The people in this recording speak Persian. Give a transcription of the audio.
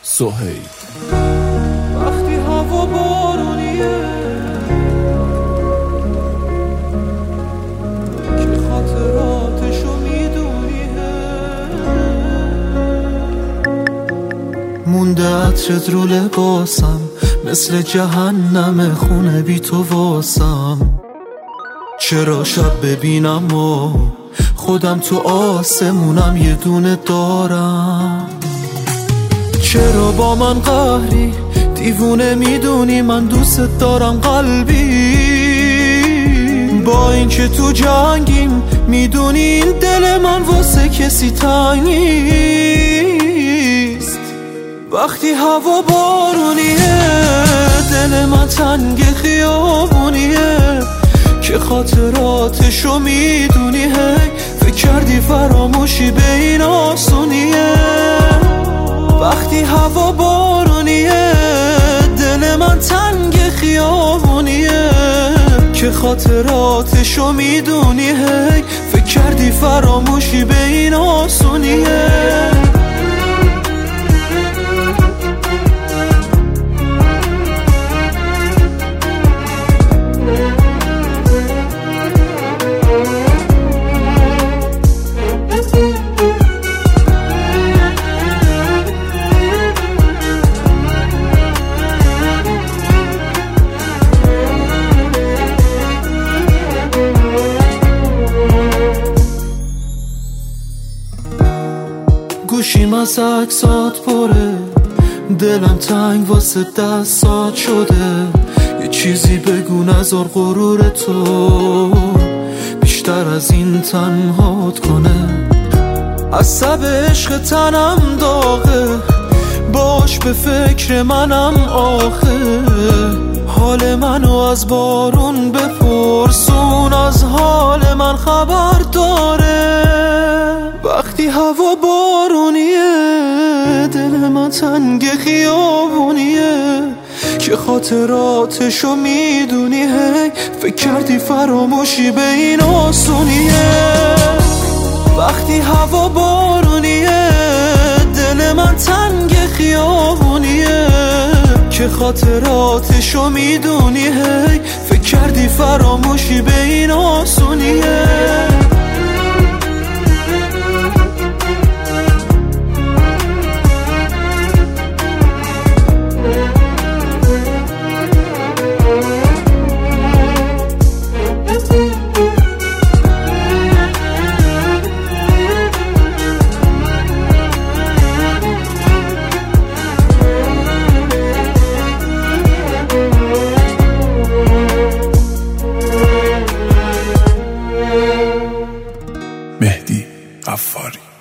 سهیل. وقتی هوا بارونیه که خاطراتشو میدونیه، مونده عطرت رو لباسم، مثل جهنم خونه بی تو واسم. چرا شب ببینم و خودم تو آسمونم یه دونه دارم؟ چرا با من قهری دیوونه میدونی من دوست دارم قلبی؟ با این که تو جنگیم میدونی این دل من واسه کسی تنگ نیست. وقتی هوا بارونیه دل من تنگ خیابونیه که خاطراتشو میدونی، هی فکر کردی فراموشی به این آسونیه. وقتی هوا بارونیه دل من تنگ خیابونیه که خاطراتشو میدونی، هی فکر کردی فراموشی به این آسونیه. گوشیم از عکسات پره، دلم تنگ واسه دستات شده. یه چیزی بگو نذار غرور تو بیشتر از این تنهات کنه. عصب عشق تنم داغه، باش به فکر منم آخه. حال منو از بارون بپرسون، از حال من خبر داره. وقتی هوا بارونیه دل من تنگ خیابونیه که خاطراتشو میدونی، هی فکر کردی فراموشی به این آسونیه. وقتی هوا بارونیه دل من تنگ خیابونیه که خاطراتشو میدونی، هی فکر کردی فراموشی به این آسونیه. مهدی قفاری.